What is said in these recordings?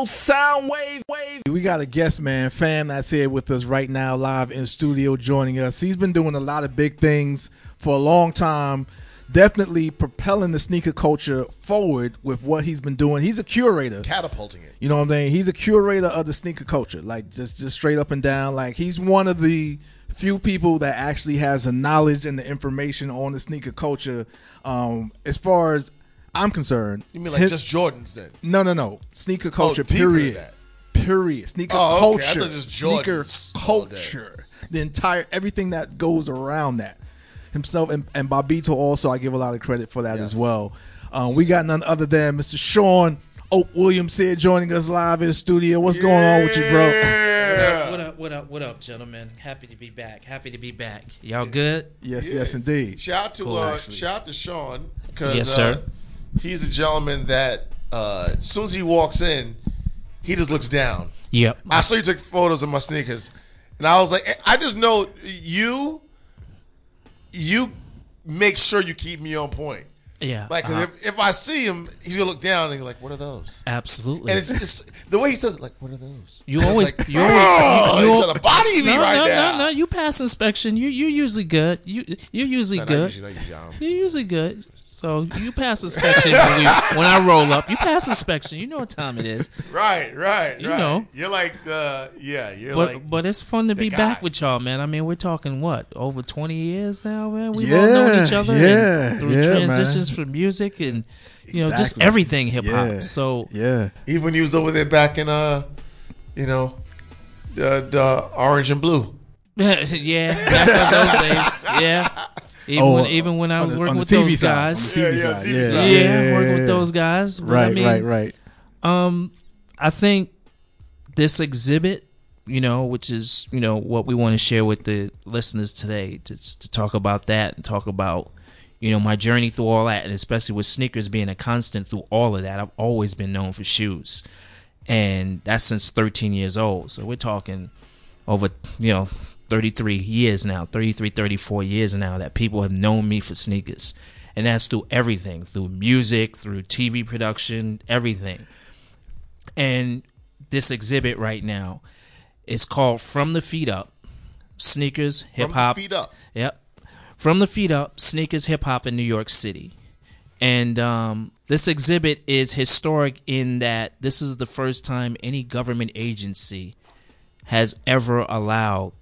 sound wave. We got a guest, man, Fam, that's here with us right now, live in studio, joining us. He's been doing a lot of big things for a long time, definitely propelling the sneaker culture forward with what he's been doing. He's a curator, catapulting it. You know what I'm saying? He's a curator of the sneaker culture, like just straight up and down. Like, he's one of the few people that actually has the knowledge and the information on the sneaker culture. As far as I'm concerned, you mean like just Jordans then? No. Sneaker culture, period. Sneaker culture. Okay. I thought just Jordans. Sneaker culture. The entire everything that goes around that. Himself and Bobbito also, I give a lot of credit for that as well. We got none other than Mr. Sean Oak Williams here joining us live in the studio. What's going on with you, bro? What up, gentlemen? Happy to be back. Y'all good? Yes, indeed. Shout out to Sean, because yes, sir. He's a gentleman that as soon as he walks in, he just looks down. Yep. I saw you took photos of my sneakers, and I was like, I just know you make sure you keep me on point. Yeah. Like, if I see him, he's gonna look down and he's like, "What are those?" Absolutely. And it's just the way he says it, like, "What are those?" You always, like, you're trying to body me right now. No. You pass inspection. You're usually good. You're usually good. You're usually good. So you pass inspection when I roll up. You pass inspection. You know what time it is. Right. You know. You're like But it's fun to be back with y'all, man. I mean, we're talking over 20 years now, man. We've all known each other through transitions from music and just everything hip hop. So even when you was over there back in the orange and blue. Yeah, back in those days. Yeah. Even when I was working with those guys. Working with those guys. But Right. I think this exhibit, which is, what we want to share with the listeners today, to talk about that and talk about, my journey through all that, and especially with sneakers being a constant through all of that. I've always been known for shoes, and that's since 13 years old. So we're talking over, 33 years now, 34 years now that people have known me for sneakers. And that's through everything, through music, through TV production, everything. And this exhibit right now is called From the Feet Up, Sneakers, Hip Hop. From the Feet Up. Yep. From the Feet Up, Sneakers, Hip Hop in New York City. And this exhibit is historic in that this is the first time any government agency has ever allowed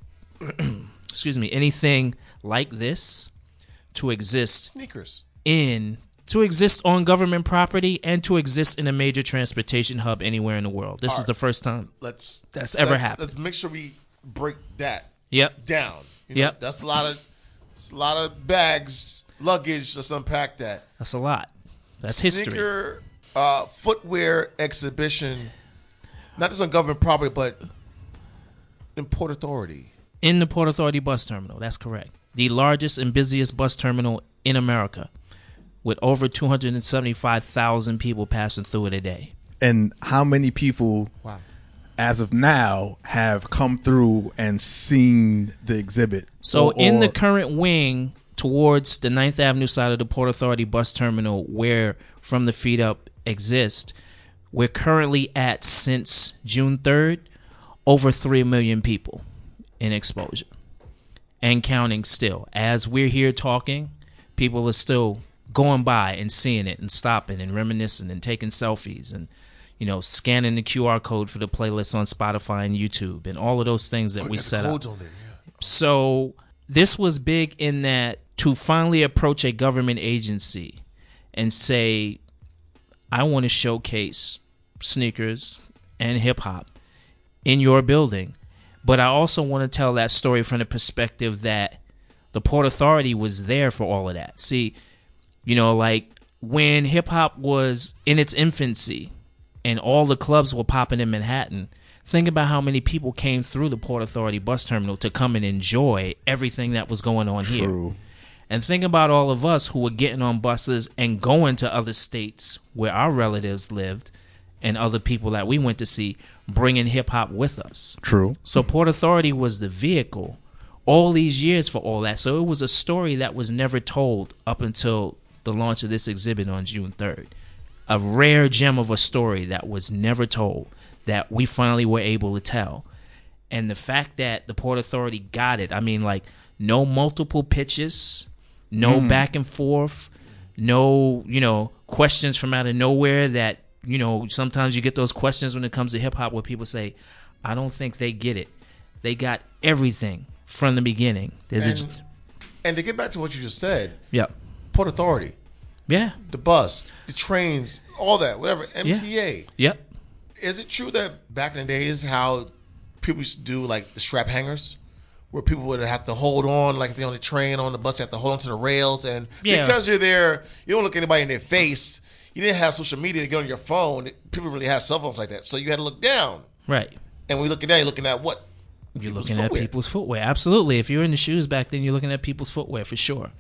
anything like this to exist. Sneakers. To exist on government property and to exist in a major transportation hub anywhere in the world. This is the first time that's ever happened. Let's make sure we break that down. That's a lot of bags, luggage. Let's unpack that. That's a lot. That's history. Sneaker footwear exhibition, not just on government property, but in Port Authority. In the Port Authority bus terminal, that's correct. The largest and busiest bus terminal in America, with over 275,000 people passing through it a day. And how many people, as of now, have come through and seen the exhibit? So in the current wing towards the 9th Avenue side of the Port Authority bus terminal, where From the Feet Up exists, we're currently at, since June 3rd, over 3 million people in exposure and counting still. As we're here talking, people are still going by and seeing it and stopping and reminiscing and taking selfies and, scanning the QR code for the playlist on Spotify and YouTube and all of those things that we set up. So this was big in that to finally approach a government agency and say, I want to showcase sneakers and hip hop in your building. But I also want to tell that story from the perspective that the Port Authority was there for all of that. See, like when hip hop was in its infancy and all the clubs were popping in Manhattan, think about how many people came through the Port Authority bus terminal to come and enjoy everything that was going on here. And think about all of us who were getting on buses and going to other states where our relatives lived and other people that we went to see, bringing hip-hop with us. True. So Port Authority was the vehicle all these years for all that. So it was a story that was never told up until the launch of this exhibit on June 3rd. a rare gem of a story that was never told that we finally were able to tell. And the fact that the Port Authority got it, I mean, like, no multiple pitches, no back and forth, no, questions from out of nowhere that, sometimes you get those questions when it comes to hip hop where people say, I don't think they get it. They got everything from the beginning. And to get back to what you just said, yep. Port Authority, yeah, the bus, the trains, all that, whatever, MTA. Yep. Is it true that back in the days how people used to do like the strap hangers, where people would have to hold on, like if they're on the train, on the bus, they have to hold on to the rails, and because you're there, you don't look anybody in their face. You didn't have social media to get on your phone. People really have cell phones like that, so you had to look down. Right. And when you look at that, you're looking at what? You're looking at people's footwear. Absolutely. If you're in the shoes back then, you're looking at people's footwear for sure.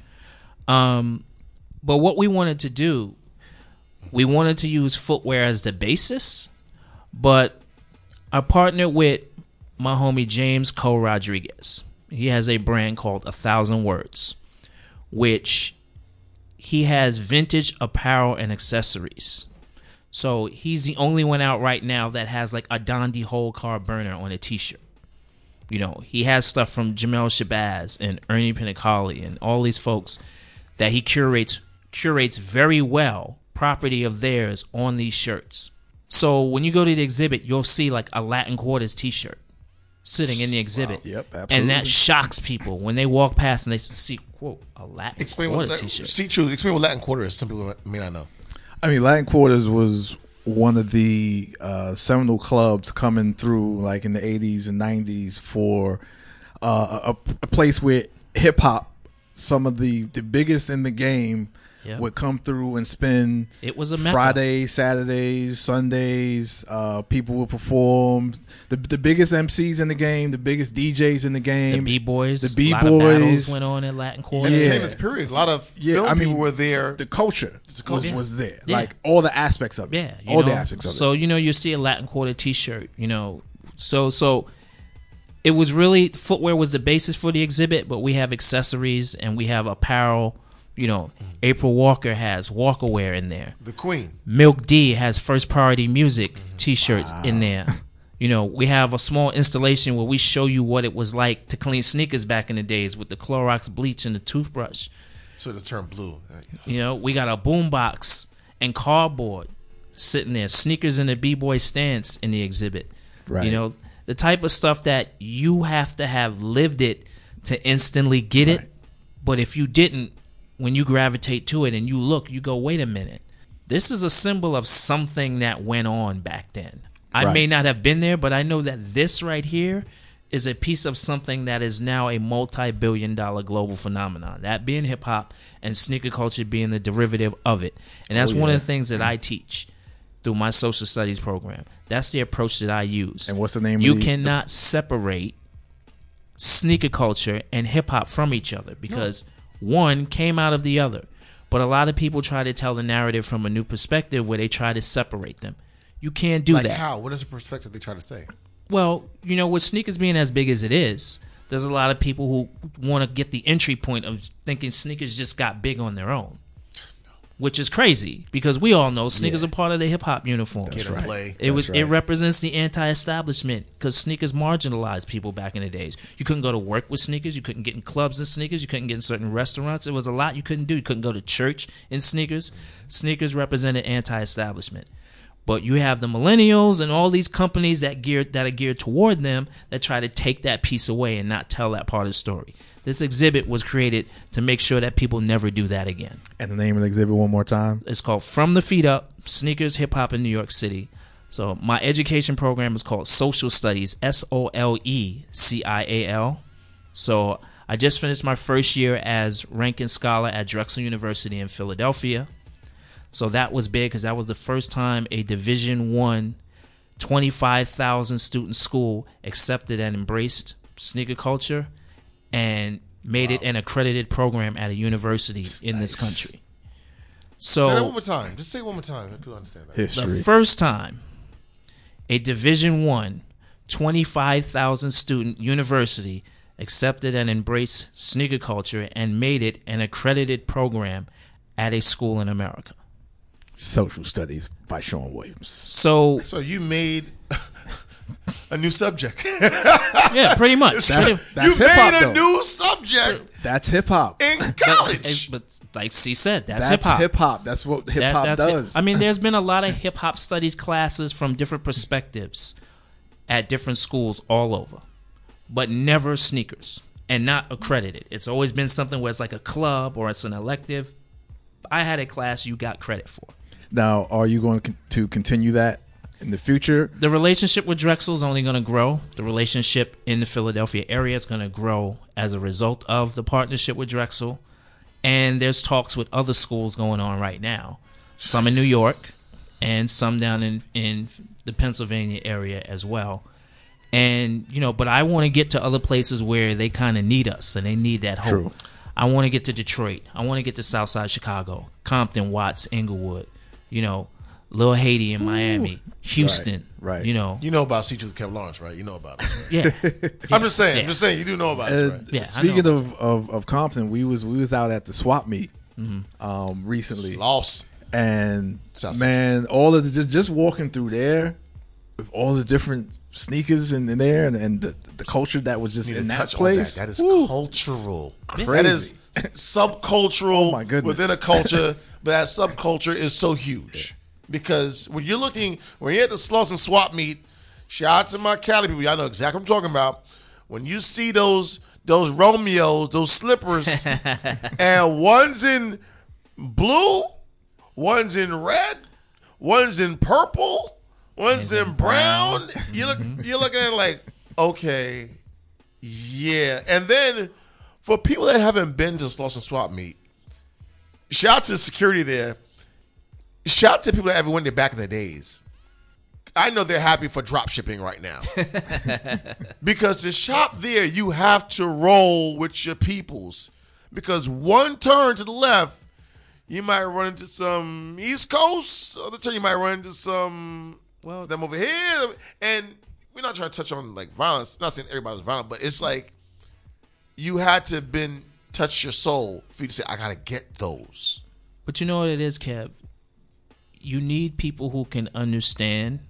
But what we wanted to do, we wanted to use footwear as the basis, but I partnered with my homie James Cole Rodriguez. He has a brand called 1,000 Words, which he has vintage apparel and accessories. So he's the only one out right now that has like a Dondi Whole Car Burner on a t-shirt. He has stuff from Jamel Shabazz and Ernie Pinicali and all these folks that he curates very well, property of theirs on these shirts. So when you go to the exhibit, you'll see like a Latin Quarters t-shirt sitting in the exhibit. Wow. Yep, absolutely. And that shocks people when they walk past and they see, quote, a Latin Quarters t-shirt. Explain what Latin Quarter is. Some people may not know. I mean, Latin Quarters was one of the seminal clubs coming through like in the 80s and 90s for a place where hip-hop, some of the biggest in the game, would come through and spend it was a Fridays, Saturdays, Sundays. People would perform. The biggest MCs in the game, the biggest DJs in the game. The B-boys. The B-boys. A lot of battles went on at Latin Quarters. Entertainment period. A lot of film people were there. The culture was there. Yeah. Like all the aspects of it. Yeah. All the aspects of it. So, you see a Latin Quarter t-shirt, So it was really, footwear was the basis for the exhibit, but we have accessories and we have apparel. April Walker has Walkerwear in there. The Queen. Milk D has First Priority Music t-shirts in there. We have a small installation where we show you what it was like to clean sneakers back in the days with the Clorox bleach and the toothbrush. So it's turned blue. We got a boombox and cardboard sitting there. Sneakers in the B-boy stance in the exhibit. Right. The type of stuff that you have to have lived it to instantly get it. But if you didn't, when you gravitate to it and you look, you go, wait a minute. This is a symbol of something that went on back then. I may not have been there, but I know that this right here is a piece of something that is now a multi-billion-dollar global phenomenon. That being hip-hop and sneaker culture being the derivative of it. And that's one of the things that I teach through my social studies program. That's the approach that I use. And what's the name You cannot separate sneaker culture and hip-hop from each other because one came out of the other. But a lot of people try to tell the narrative from a new perspective where they try to separate them. You can't do that. Like how? What is the perspective they try to say? Well, with sneakers being as big as it is, there's a lot of people who want to get the entry point of thinking sneakers just got big on their own. Which is crazy because we all know sneakers are part of the hip hop uniform. That's right. It represents the anti-establishment because sneakers marginalized people back in the days. You couldn't go to work with sneakers. You couldn't get in clubs in sneakers. You couldn't get in certain restaurants. It was a lot you couldn't do. You couldn't go to church in sneakers. Sneakers represented anti-establishment. But you have the millennials and all these companies that are geared toward them that try to take that piece away and not tell that part of the story. This exhibit was created to make sure that people never do that again. And the name of the exhibit one more time? It's called From the Feet Up, Sneakers, Hip Hop in New York City. So my education program is called Social Studies, SOLECIAL. So I just finished my first year as Rankin Scholar at Drexel University in Philadelphia. So that was big because that was the first time a Division I, 25,000 student school accepted and embraced sneaker culture and made it an accredited program at a university in this country. So say that one more time. Just say it one more time. I could understand that. History. The first time a Division I, 25,000 student university accepted and embraced sneaker culture and made it an accredited program at a school in America. Social Studies by Sean Williams. So you made a new subject. Yeah, pretty much. You made a new subject. That's hip hop in college. But like C said, that's hip hop. Hip hop. That's what hip hop does. I mean, there's been a lot of hip hop studies classes from different perspectives at different schools all over, but never sneakers and not accredited. It's always been something where it's like a club or it's an elective. I had a class you got credit for. Now, are you going to continue that in the future? The relationship with Drexel is only going to grow. The relationship in the Philadelphia area is going to grow as a result of the partnership with Drexel. And there's talks with other schools going on right now. Some in New York and some down in the Pennsylvania area as well. And, but I want to get to other places where they kind of need us and they need that hope. True. I want to get to Detroit. I want to get to Southside Chicago, Compton, Watts, Inglewood, Little Haiti in Miami, Houston. Right. You know about Teachers Kev Lawrence, right? You know about it. Yeah. I'm just saying, you do know about it, right? Yeah, speaking of Compton, we was out at the swap meet recently. Lost. And man, all of just walking through there with all the different sneakers in there and the culture that was just in that place. That is cultural. Crazy. That is subcultural Oh my goodness. within a culture, but that subculture is so huge. Because when you're at the Slauson swap meet, shout out to my Cali people, y'all know exactly what I'm talking about. When you see those Romeos, those slippers, and one's in blue, one's in red, one's in purple, one's in brown. You're looking at it like, okay, yeah. And then for people that haven't been to Slauson swap meet, shout out to the security there. Shout out to people that ever went there back in the days. I know they're happy for drop shipping right now. Because to shop there, you have to roll with your peoples. Because one turn to the left, you might run into some East Coast. Other turn, you might run into some them over here. And we're not trying to touch on like violence. Not saying everybody's violent, but it's like you had to touch your soul for you to say, I got to get those. But you know what it is, Kev? You need people who can understand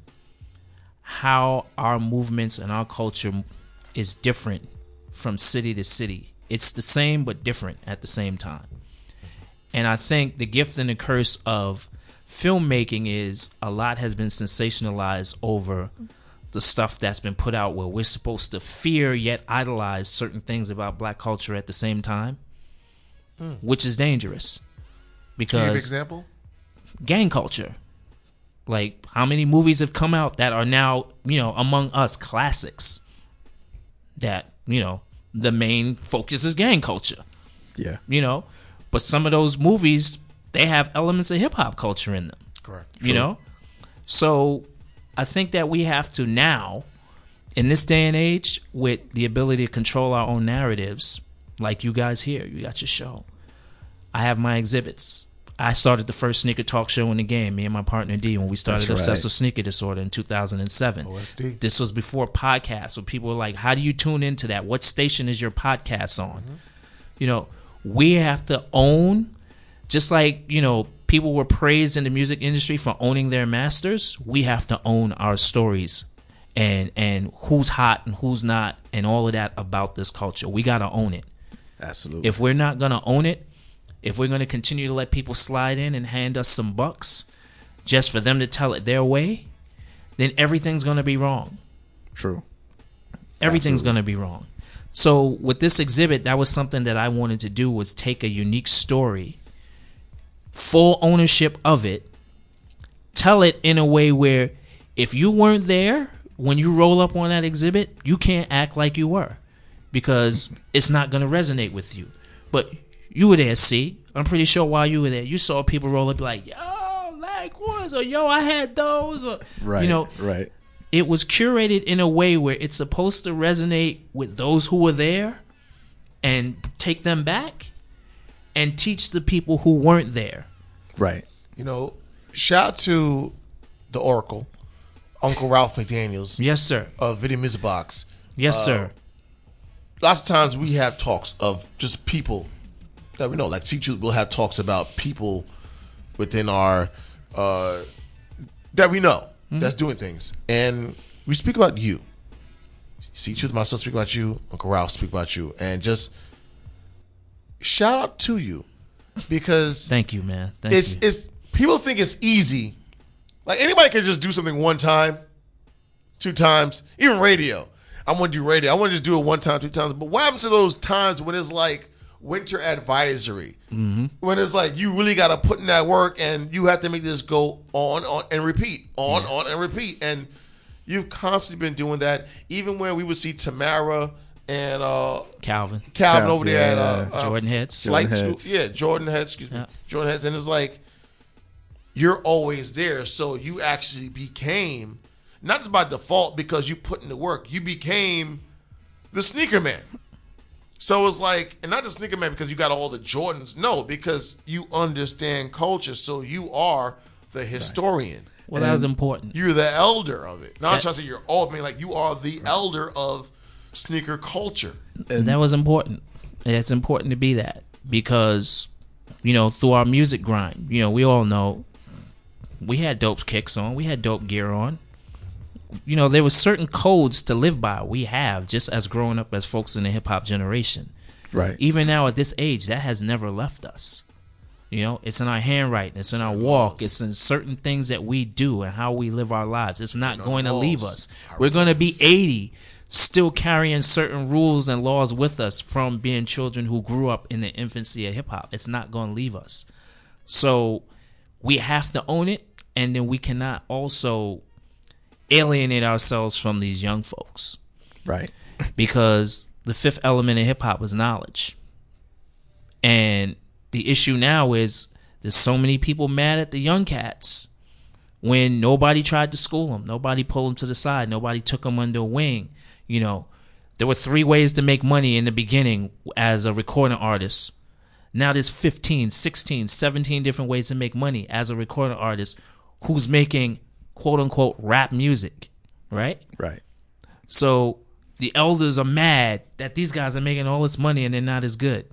how our movements and our culture is different from city to city. It's the same but different at the same time. And I think the gift and the curse of filmmaking is a lot has been sensationalized over the stuff that's been put out where we're supposed to fear yet idolize certain things about black culture at the same time, which is dangerous. Because, can you give an example? Gang culture. Like, how many movies have come out that are now, among us classics that, the main focus is gang culture. Yeah. But some of those movies, they have elements of hip hop culture in them. Correct. So I think that we have to now, in this day and age, with the ability to control our own narratives, like you guys here, you got your show. I have my exhibits. I started the first sneaker talk show in the game, me and my partner D, when we started Obsessive Sneaker Disorder in 2007. OSD. This was before podcasts, so people were like, how do you tune into that? What station is your podcast on? We have to own, just like, people were praised in the music industry for owning their masters, we have to own our stories and who's hot and who's not and all of that about this culture. We got to own it. Absolutely. If we're not going to own it, if we're going to continue to let people slide in and hand us some bucks just for them to tell it their way, then everything's going to be wrong. True. Everything's going to be wrong. So with this exhibit, that was something that I wanted to do, was take a unique story, full ownership of it, tell it in a way where if you weren't there when you roll up on that exhibit, you can't act like you were because it's not going to resonate with you. But you were there, see? I'm pretty sure while you were there, you saw people roll up like, yo, likewise, or yo, I had those. Or, right, right. It was curated in a way where it's supposed to resonate with those who were there and take them back and teach the people who weren't there. Right. Shout out to the Oracle, Uncle Ralph McDaniels. Yes, sir. Of Video Music Box. Yes, sir. Lots of times we have talks of just people that we know, like teachers will have talks about people within our that we know that's doing things, and we speak about you. See, Truth myself speak about you. Uncle Ralph speak about you, and just shout out to you because thank you, man. Thank you. It's people think it's easy. Like anybody can just do something one time, 2 times, even radio. I want to do radio. I want to just do it 1 time, 2 times. But what happens to those times when it's like winter advisory? Mm-hmm. When it's like you really got to put in that work and you have to make this go on and repeat, on and repeat. And you've constantly been doing that. Even when we would see Tamara and Calvin over there at Jordan Heads. Flight School. Yeah, Jordan Heads, excuse me. Yeah. Jordan Heads. And it's like you're always there. So you actually became, not just by default because you put in the work, you became the sneaker man. So it's like, and not the sneaker man because you got all the Jordans. No, because you understand culture. So you are the historian. Well, that was important. You're the elder of it. Not trying to say you're old, I mean, like you are the elder of sneaker culture. And that was important. It's important to be that because, you know, through our music grind, you know, we all know we had dope kicks on, we had dope gear on. You know, there were certain codes to live by. We have just as growing up as folks in the hip hop generation. Right. Even now at this age, that has never left us. You know, it's in our handwriting, it's in our walk, it's in certain things that we do and how we live our lives. It's not going to leave us. We're going to be 80, still carrying certain rules and laws with us from being children who grew up in the infancy of hip hop. It's not going to leave us. So we have to own it, and then we cannot also alienate ourselves from these young folks. Right. Because the fifth element of hip hop is knowledge. And the issue now is there's so many people mad at the young cats when nobody tried to school them. Nobody pulled them to the side. Nobody took them under a wing. You know, there were 3 ways to make money in the beginning as a recording artist. Now there's 15, 16, 17 different ways to make money as a recording artist who's making quote unquote rap music, right? Right. So the elders are mad that these guys are making all this money and they're not as good.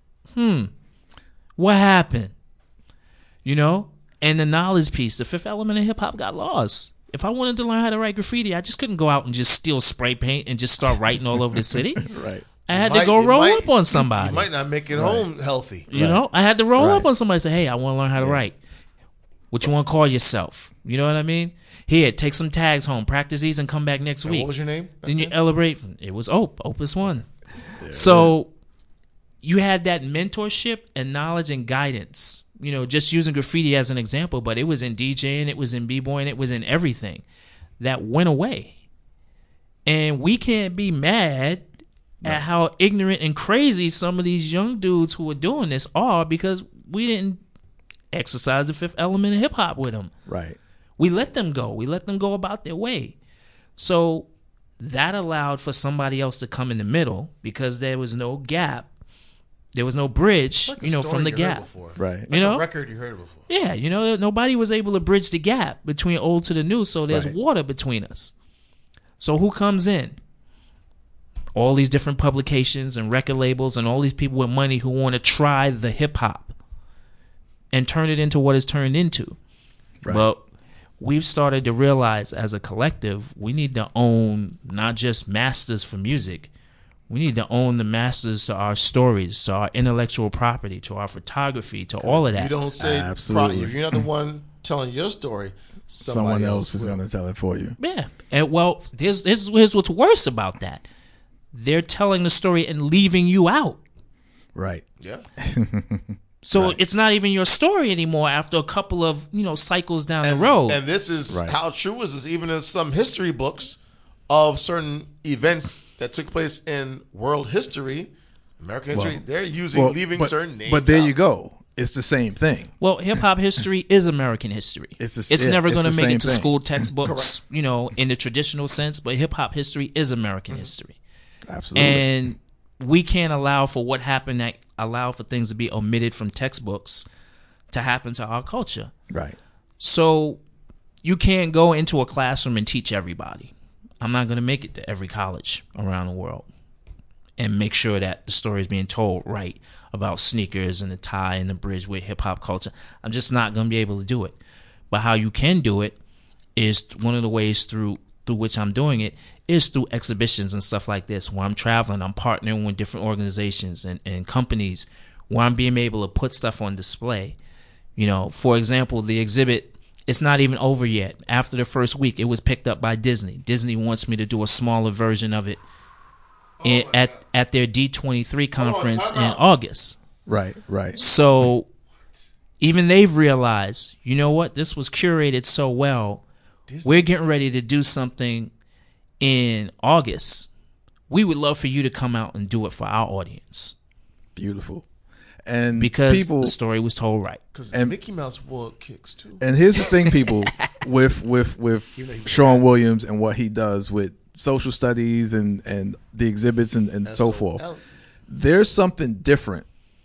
What happened? You know? And the knowledge piece, the fifth element of hip hop got lost. If I wanted to learn how to write graffiti, I just couldn't go out and just steal spray paint and just start writing all over the city. Right. I had to go roll up on somebody. You might not make it home healthy. You know? I had to roll up on somebody and say, hey, I want to learn how to write. What you want to call yourself? You know what I mean? Here, take some tags home, practice these, and come back next week. What was your name? Then you elaborate. It was Opus One. So you had that mentorship and knowledge and guidance. You know, just using graffiti as an example, but it was in DJing, it was in b-boying, it was in everything. That went away. And we can't be mad at how ignorant and crazy some of these young dudes who are doing this are because we didn't exercise the fifth element of hip hop with them. Right. We let them go. We let them go about their way. So that allowed for somebody else to come in the middle because there was no gap. There was no bridge, like you know, from the gap. Right. Like you know? a record you heard before. Yeah, you know, nobody was able to bridge the gap between old to the new, so there's Right. water between us. So who comes in? All these different publications and record labels and all these people with money who want to try the hip hop and turn it into what it's turned into. Right. But we've started to realize as a collective, we need to own not just masters for music. We need to own the masters to our stories, to our intellectual property, to our photography, to all of that. You don't say, Absolutely. if you're not the one telling your story, Someone else is going to tell it for you. Yeah. And well, here's what's worse about that. They're telling the story and leaving you out. Right. Yeah. So it's not even your story anymore after a couple of, you know, cycles down the road. And this is how true is this, even in some history books of certain events that took place in world history, American history, they're using leaving certain names. But there out. you go. It's the same thing. Well, hip hop history is American history. It's never going to make it to school textbooks, you know, in the traditional sense, but hip hop history is American history. Absolutely. And we can't allow for what happened, that allow for things to be omitted from textbooks to happen to our culture. Right. So you can't go into a classroom and teach everybody. I'm not going to make it to every college around the world and make sure that the story is being told right about sneakers and the tie and the bridge with hip hop culture. I'm just not going to be able to do it. But how you can do it is one of the ways through which I'm doing it is through exhibitions and stuff like this, where I'm traveling, I'm partnering with different organizations and companies where I'm being able to put stuff on display. You know, for example, the exhibit, it's not even over yet. After the first week, it was picked up by Disney. Disney wants me to do a smaller version of it at their D23 conference in August. Right. So even they've realized, you know what, this was curated so well. We're getting ready to do something in August. We would love for you to come out and do it for our audience. Beautiful. And because the story was told right. Because Mickey Mouse wore kicks too. And here's the thing, people, with Sean Williams and what he does with social studies and the exhibits and so forth. There's something different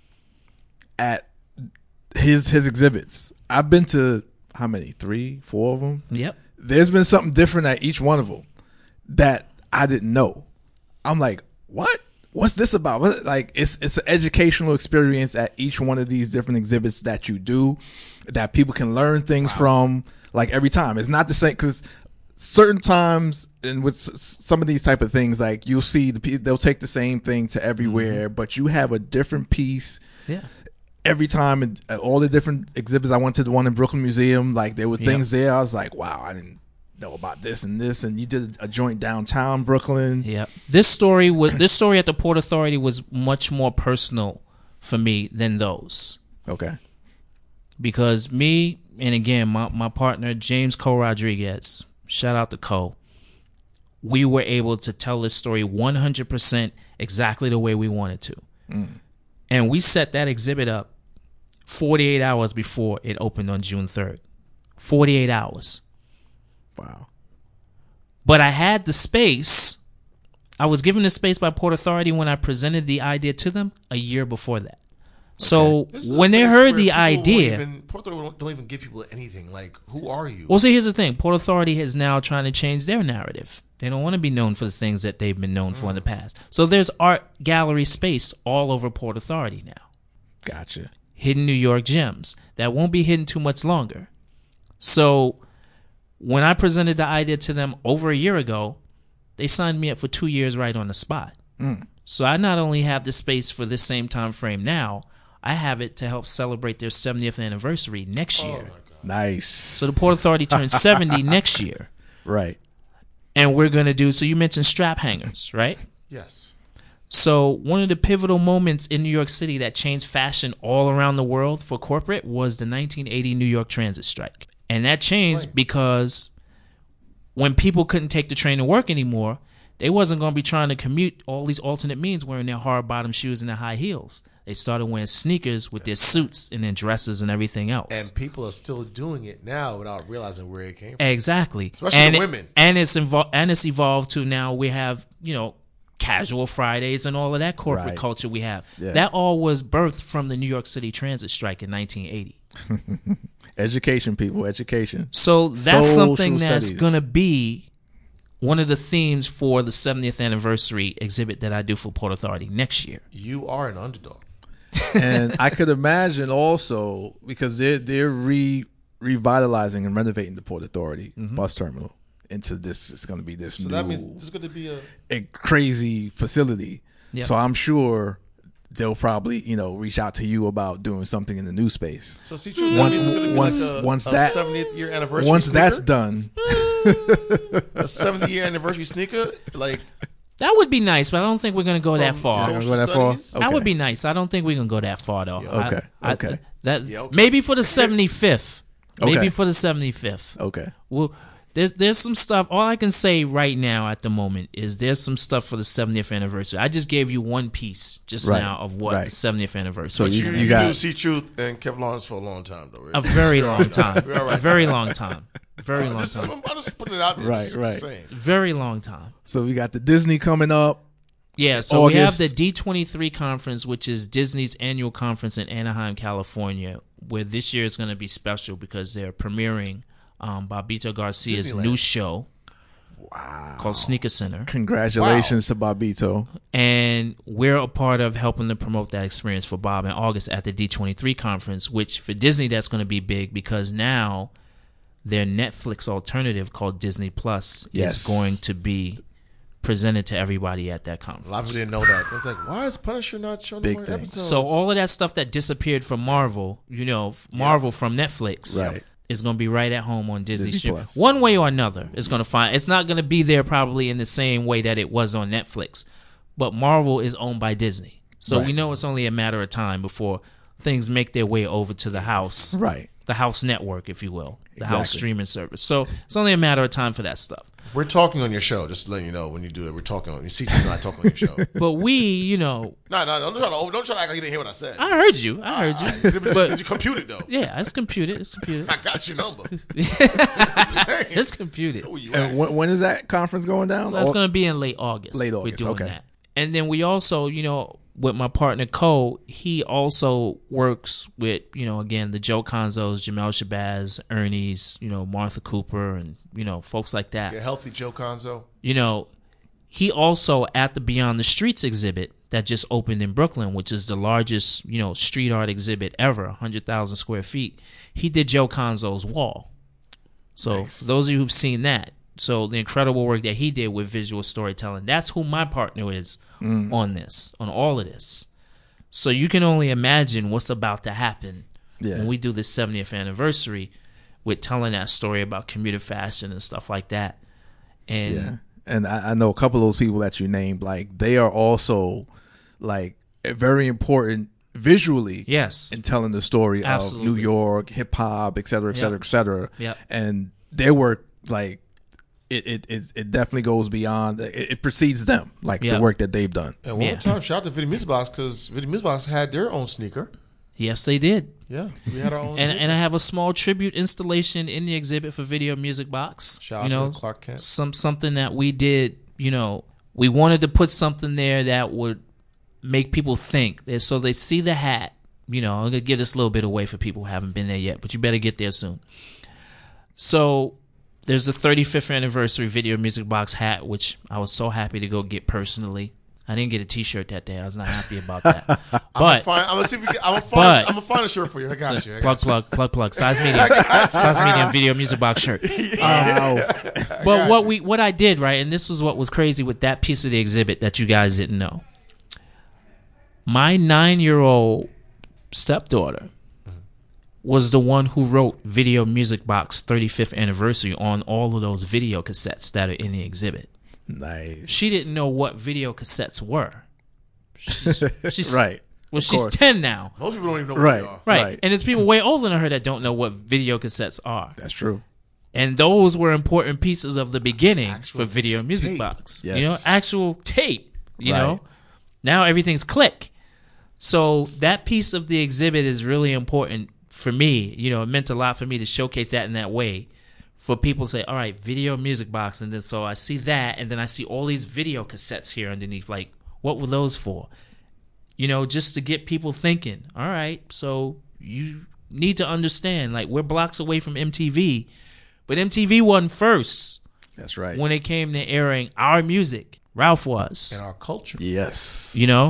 at his exhibits. I've been to how many? 3, 4 of them? Yep. There's been something different at each one of them that I didn't know. I'm like, what? What's this about? Like, it's an educational experience at each one of these different exhibits that you do, that people can learn things from. Like, every time, it's not the same, because certain times, and with some of these type of things, like, you'll see they'll take the same thing to everywhere, but you have a different piece. Yeah. Every time, and all the different exhibits, I went to the one in Brooklyn Museum. Like, there were things there. I was like, wow, I didn't know about this and this. And you did a joint downtown Brooklyn. Yeah. This story at the Port Authority was much more personal for me than those. Okay. Because me, and again, my partner, James Cole Rodriguez, shout out to Cole, we were able to tell this story 100% exactly the way we wanted to. And we set that exhibit up 48 hours before it opened on June 3rd. 48 hours. Wow. But I had the space. I was given the space by Port Authority when I presented the idea to them a year before that. So when they heard the idea, Port Authority don't even give people anything. Like, who are you? Well, see, here's the thing. Port Authority is now trying to change their narrative. They don't want to be known for the things that they've been known for in the past. So there's art gallery space all over Port Authority now. Gotcha. Hidden New York gems that won't be hidden too much longer. So when I presented the idea to them over a year ago, they signed me up for 2 years right on the spot. So I not only have the space for this same time frame now, I have it to help celebrate their 70th anniversary next year. Nice. So the Port Authority turns 70 next year. Right. And we're going to do, so you mentioned strap hangers, right? Yes. So one of the pivotal moments in New York City that changed fashion all around the world for corporate was the 1980 New York Transit strike. And that changed because when people couldn't take the train to work anymore, they wasn't going to be trying to commute all these alternate means wearing their hard bottom shoes and their high heels. They started wearing sneakers with their suits and their dresses and everything else. And people are still doing it now without realizing where it came from. Exactly. Especially the women. And it's evolved to now we have, casual Fridays and all of that corporate culture we have. Yeah. That all was birthed from the New York City Transit strike in 1980. Education, people, education. So that's something that's going to be one of the themes for the 70th anniversary exhibit that I do for Port Authority next year. You are an underdog. And I could imagine also, because they're revitalizing and renovating the Port Authority bus terminal into this. It's going to be this so new. That means this is going to be a crazy facility. Yep. So I'm sure they'll probably reach out to you about doing something in the new space. So see, true. That means it's going to be once that 70th year anniversary. Once sneaker? That's done, a 70th year anniversary sneaker, like. That would be nice, but I don't think we're going to go that far. Okay. That would be nice. I don't think we're going to go that far, though. Yeah. Okay. Maybe for the 75th. Maybe for the 75th. Okay. Well, there's some stuff. All I can say right now at the moment is there's some stuff for the 70th anniversary. I just gave you one piece just now of what the 70th anniversary. So you got see Truth and Kevin Lawrence for a long time, though. Right? A very long time. A very long time. Very long time. I'm just putting it out there. Just saying. Very long time. So we got the Disney coming up. Yeah, so August. We have the D23 conference, which is Disney's annual conference in Anaheim, California, where this year is going to be special because they're premiering Bobbito Garcia's new show called Sneaker Center. Congratulations to Bobbito. And we're a part of helping to promote that experience for Bob in August at the D23 conference, which for Disney, that's going to be big because now their Netflix alternative called Disney Plus Yes. is going to be presented to everybody at that conference. A lot of people didn't know that. It's like, why is Punisher not showing Big more thing. episodes? So all of that stuff that disappeared from Marvel, Marvel from Netflix, Right. is going to be right at home on Disney Disney stream. Plus. One way or another, it's going to find. It's not going to be there probably in the same way that it was on Netflix, but Marvel is owned by Disney, so Right. we know it's only a matter of time before things make their way over to the house, Right. the house network, if you will, the house Exactly. streaming service. So it's only a matter of time for that stuff. We're talking on your show, just to let you know when you do it. We're talking on. You see, you're not talking on your show. But we, No, don't try to act like you didn't hear what I said. I heard you. Did you compute it though? Yeah, it's computed. It's computed. I got your number. It's computed. Who you And at? when is that conference going down? So that's going to be in late August. Late We're August, doing okay. that. And then we also, with my partner Cole, he also works with, again, the Joe Conzos, Jamel Shabazz, Ernie's, Martha Cooper, and, folks like that. Get healthy, Joe Conzo. He also, at the Beyond the Streets exhibit that just opened in Brooklyn, which is the largest, street art exhibit ever, 100,000 square feet, he did Joe Conzo's wall. So Nice. for those of you who've seen that, so the incredible work that he did with visual storytelling, that's who my partner is on all of this. So you can only imagine what's about to happen when we do this 70th anniversary with telling that story about commuter fashion and stuff like that. And Yeah. And I know a couple of those people that you named, like they are also like very important visually yes, in telling the story Absolutely. of New York, hip hop, et cetera, et cetera, Yep. et cetera. Yep. And their work, like it definitely goes beyond. It precedes them, like the Yep. work that they've done. And one Yeah. more time, shout out to Video Music Box because Video Music Box had their own sneaker. yes, they did. Yeah, we had our own. And sneaker. and I have a small tribute installation in the exhibit for Video Music Box. Shout out to Clark Kent. Something that we did. We wanted to put something there that would make people think. So they see the hat. I'm gonna give this a little bit away for people who haven't been there yet, but you better get there soon. So there's the 35th anniversary Video Music Box hat, which I was so happy to go get personally. I didn't get a T-shirt that day. I was not happy about that. I'm But gonna see if we can, I'm but- gonna find a shirt for you. I got you. I got plug. Size medium Video Music Box shirt. But what I did, right, and this was what was crazy with that piece of the exhibit that you guys didn't know. My 9-year-old stepdaughter was the one who wrote Video Music Box 35th anniversary on all of those video cassettes that are in the exhibit. Nice. She didn't know what video cassettes were. She's Right. Well, Of she's course. 10 now. Most people don't even know Right. what they are. Right. Right. And there's people way older than her that don't know what video cassettes are. That's true. And those were important pieces of the beginning Actual for Video Music tape. Box. Yes. Actual tape, Right. know. Now everything's click. So that piece of the exhibit is really important for me. It meant a lot for me to showcase that in that way. For people to say, all right, Video Music Box. And then so I see that, and then I see all these video cassettes here underneath. Like, what were those for? Just to get people thinking, all right, so you need to understand, like, we're blocks away from MTV. But MTV wasn't first That's right. when it came to airing our music. Ralph was, And our culture. Yes.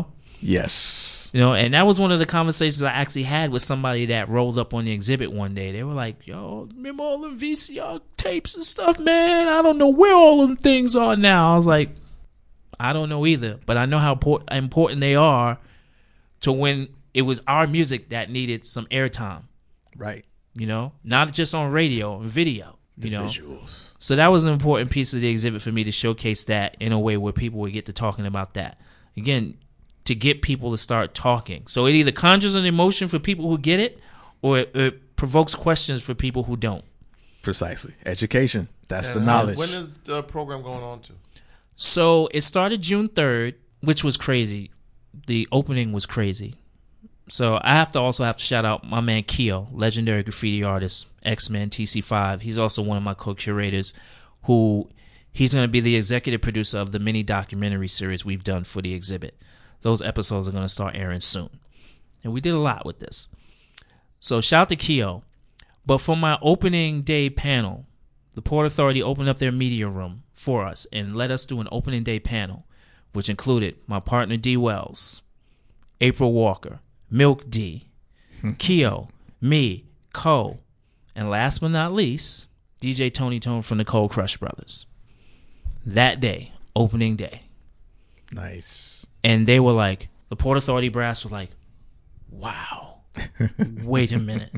Yes. and that was one of the conversations I actually had with somebody that rolled up on the exhibit one day. They were like, yo, remember all them VCR tapes and stuff, man? I don't know where all them things are now. I was like, I don't know either, but I know how important they are to when it was our music that needed some airtime, Right. not just on radio and video, Visuals. So that was an important piece of the exhibit for me to showcase that in a way where people would get to talking about that. Again, to get people to start talking. So it either conjures an emotion for people who get it, or it provokes questions for people who don't. Precisely. Education. That's the And knowledge. When is the program going on to? So it started June 3rd, which was crazy. The opening was crazy. So I have to shout out my man Keo, legendary graffiti artist, X-Men TC5. He's also one of my co-curators he's going to be the executive producer of the mini documentary series we've done for the exhibit. Those episodes are going to start airing soon. And we did a lot with this. So shout out to Keo. But for my opening day panel, the Port Authority opened up their media room for us and let us do an opening day panel, which included my partner D Wells, April Walker, Milk D, Keo, me, Ko, and last but not least, DJ Tony Tone from the Cold Crush Brothers. That day, opening day. Nice. And they were like, the Port Authority brass was like, wow, wait a minute.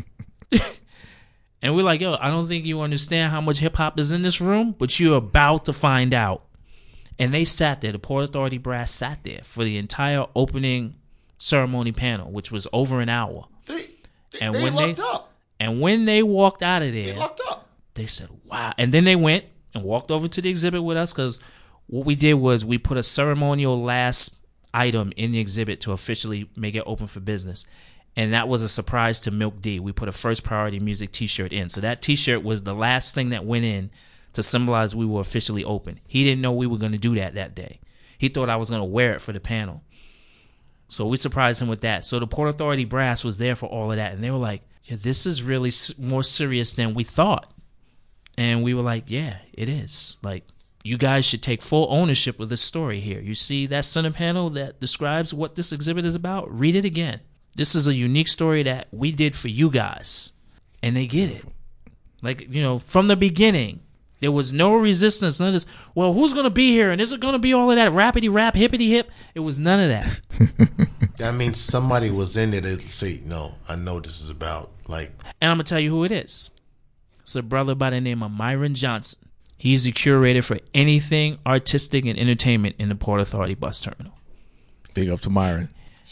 And we're like, yo, I don't think you understand how much hip hop is in this room, but you're about to find out. And they sat there, the Port Authority brass sat there for the entire opening ceremony panel, which was over an hour. They lucked up. And when they walked out of there, they lucked up. They said, wow. And then they went and walked over to the exhibit with us, because what we did was we put a ceremonial last item in the exhibit to officially make it open for business. And that was a surprise to Milk D. We put a First Priority Music t-shirt in. So that t-shirt was the last thing that went in to symbolize we were officially open. He didn't know we were going to do that day. He thought I was going to wear it for the panel. So we surprised him with that. So the Port Authority brass was there for all of that. And they were like, yeah, this is really more serious than we thought. And we were like, yeah, it is. Like, you guys should take full ownership of this story here. You see that center panel that describes what this exhibit is about? Read it again. This is a unique story that we did for you guys. And they get it. Like, you know, from the beginning, there was no resistance. None of this, well, who's going to be here? And is it going to be all of that rappity rap, hippity hip? It was none of that. That means somebody was in there to say, no, I know what this is about. Like, and I'm going to tell you who it is. It's a brother by the name of Myron Johnson. He's the curator for anything artistic and entertainment in the Port Authority bus terminal. Big up to Myron.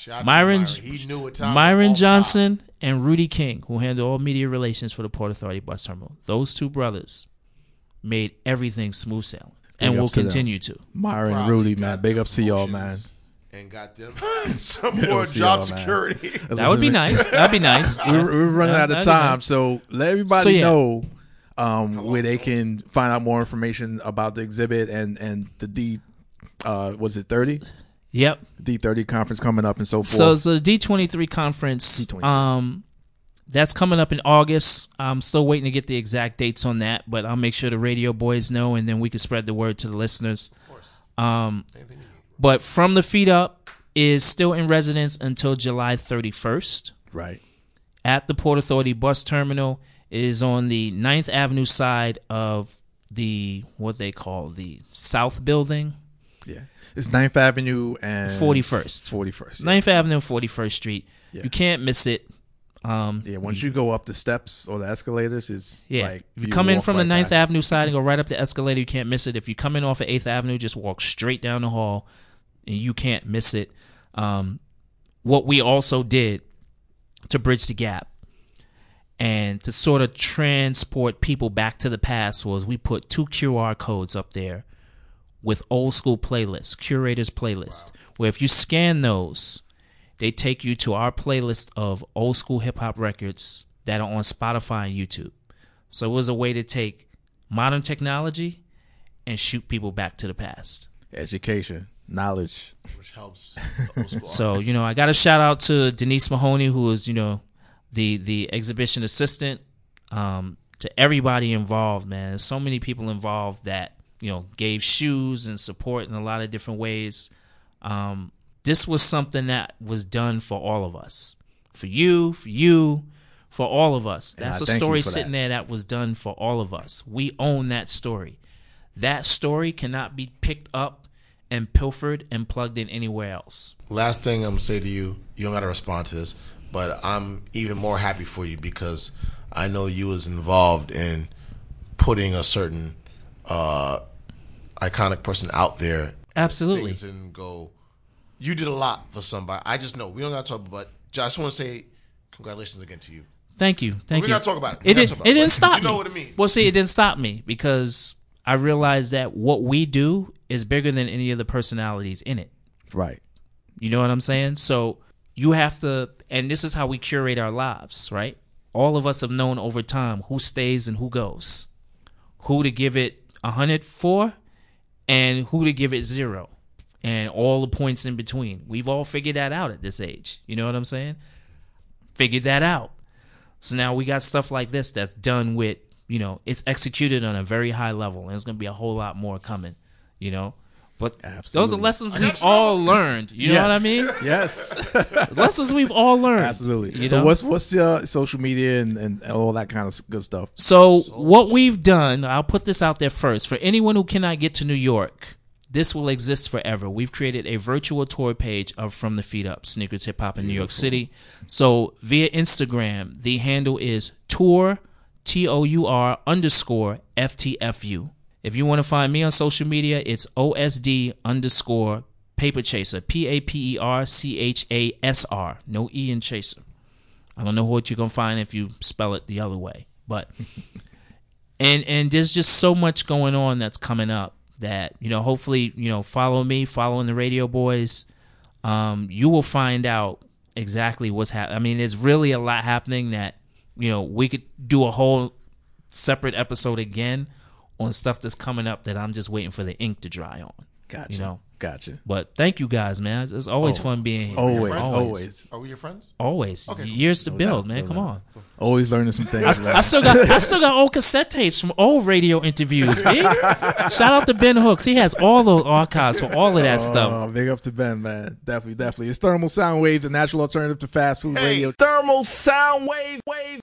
He knew what time. Myron Johnson and Rudy King, who handle all media relations for the Port Authority bus terminal. Those two brothers made everything smooth sailing, and will continue to. Myron and Rudy, man, big ups to y'all, man. And got them some more job security. That would be nice. That'd be nice. We're running out of time, so let everybody know where they can find out more information about the exhibit and the D. Was it 30? Yep. D30 conference coming up and so forth. So it's the D23 conference. That's coming up in August. I'm still waiting to get the exact dates on that, but I'll make sure the radio boys know, and then we can spread the word to the listeners. Of course. But From the Feet Up is still in residence until July 31st. Right. At the Port Authority bus terminal. It is on the 9th Avenue side of the, what they call the South Building. Yeah. It's 9th Avenue and 41st. 41st. 9th Avenue and 41st Street. Yeah. You can't miss it. Once you go up the steps or the escalators, it's like if you come in from the 9th Avenue side and go right up the escalator, you can't miss it. If you come in off of 8th Avenue, just walk straight down the hall, and you can't miss it. What we also did to bridge the gap and to sort of transport people back to the past was we put 2 QR codes up there with old school playlists, curators playlist, where if you scan those, they take you to our playlist of old school hip hop records that are on Spotify and YouTube. So it was a way to take modern technology and shoot people back to the past. Education, knowledge, which helps the old school So, artists. I got a shout out to Denise Mahoney, who is, the exhibition assistant, to everybody involved, man. There's so many people involved that, gave shoes and support in a lot of different ways. This was something that was done for all of us. For you, for all of us. That's a story sitting there that was done for all of us. We own that story. That story cannot be picked up and pilfered and plugged in anywhere else. Last thing I'm going to say to you, you don't got to respond to this, but I'm even more happy for you because I know you was involved in putting a certain iconic person out there. Absolutely. Things didn't go. You did a lot for somebody. I just know. We don't got to talk about it. I just want to say congratulations again to you. Thank you. We got to talk about it. It didn't stop me. You know what I mean. Well, see, it didn't stop me because I realized that what we do is bigger than any of the personalities in it. Right. You know what I'm saying? So you have to, and this is how we curate our lives, right? All of us have known over time who stays and who goes, who to give it 100 for, and who to give it 0. And all the points in between. We've all figured that out at this age. You know what I'm saying? Figured that out. So now we got stuff like this that's done with, it's executed on a very high level. And there's going to be a whole lot more coming, But Absolutely. those are lessons we've all learned. You know what I mean? Yes. Lessons we've all learned. Absolutely. You know? But what's social media and all that kind of good stuff? So what we've done, I'll put this out there first. For anyone who cannot get to New York, this will exist forever. We've created a virtual tour page of From the Feet Up, Sneakers Hip Hop in New York City. So via Instagram, the handle is tour, TOUR _FTFU. If you want to find me on social media, it's OSD _ Paper Chaser, PAPERCHASR. No E in Chaser. I don't know what you're going to find if you spell it the other way. But and there's just so much going on that's coming up that, hopefully, follow me, following the Radio Boys. You will find out exactly what's happening. I mean, there's really a lot happening that, we could do a whole separate episode again on stuff that's coming up that I'm just waiting for the ink to dry on. Gotcha. Gotcha. But thank you guys, man. It's always fun being here. Always. Are we your friends? Always. Okay, cool. Years to build, man. Come on. Always learning some things. I still got old cassette tapes from old radio interviews, man. Shout out to Ben Hooks. He has all the archives for all of that stuff. Big up to Ben, man. Definitely. It's Thermal Sound Waves, a natural alternative to fast food radio. Thermal Sound Wave.